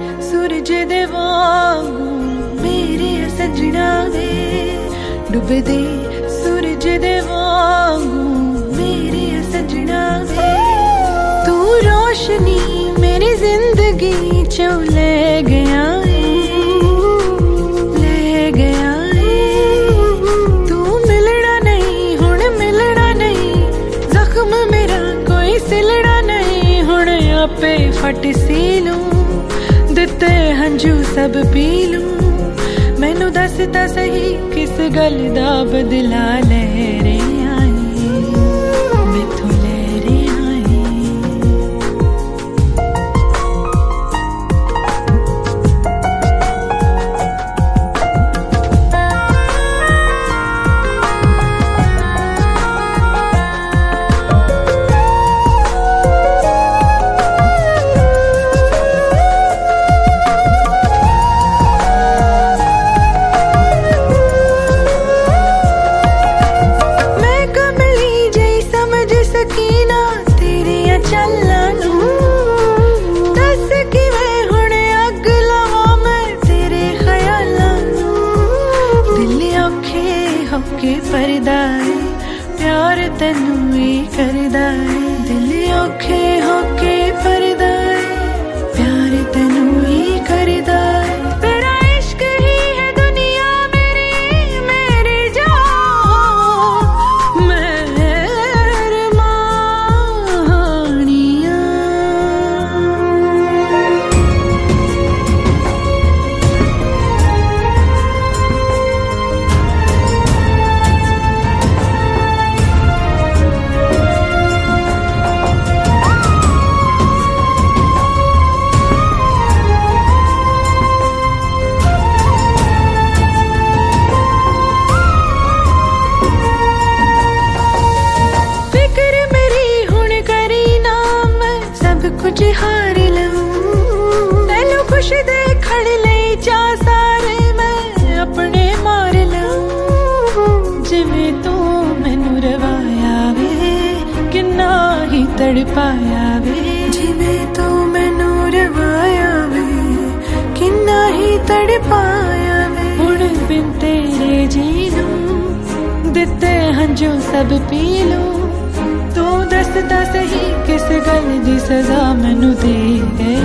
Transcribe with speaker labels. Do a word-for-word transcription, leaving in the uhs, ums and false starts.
Speaker 1: सूरज दे वांगू मेरे सजना वे, डुबदे सूरज दे वांगू मेरे सजना वे। तू रोशनी मेरी जिंदगी चो ले गया है, ले गया है। तू मिलना नहीं हुण मिलना नहीं, जख्म मेरा कोई सिलना नहीं, हुण आपे फट सी लूं, दिते हंजू सब पी लूं। मैनू दस ता सही किस गल दा बदला ले रे आई, मैथों ले रे आई। सकीना तेरिया चलना नू, दस कि मैं हुणे अग लवा मैं तेरे ख्यालां नू। दिल औखे होके परदा है, प्यार तैनू ही करदा है। दिल औखे होके परदा है, प्यार तैनू ही करदा है। तेरा इश्क ही है दुनिया मेरी, मेरी जान मैं कुछ हार लूं, तैनू खुश देखण लई चा सारे मैं अपने मार लूं। जिवें तू मैनू रवाया वे, किन्ना ही तड़पाया वे। जिवें तू मैनू रवाया वे, किन्ना ही तड़पाया वे। हुण बिन तेरे जी लूं, दिते हंजू सब पी लूं। तू दसदा सही किस गल दी सजा मैनू दे गए।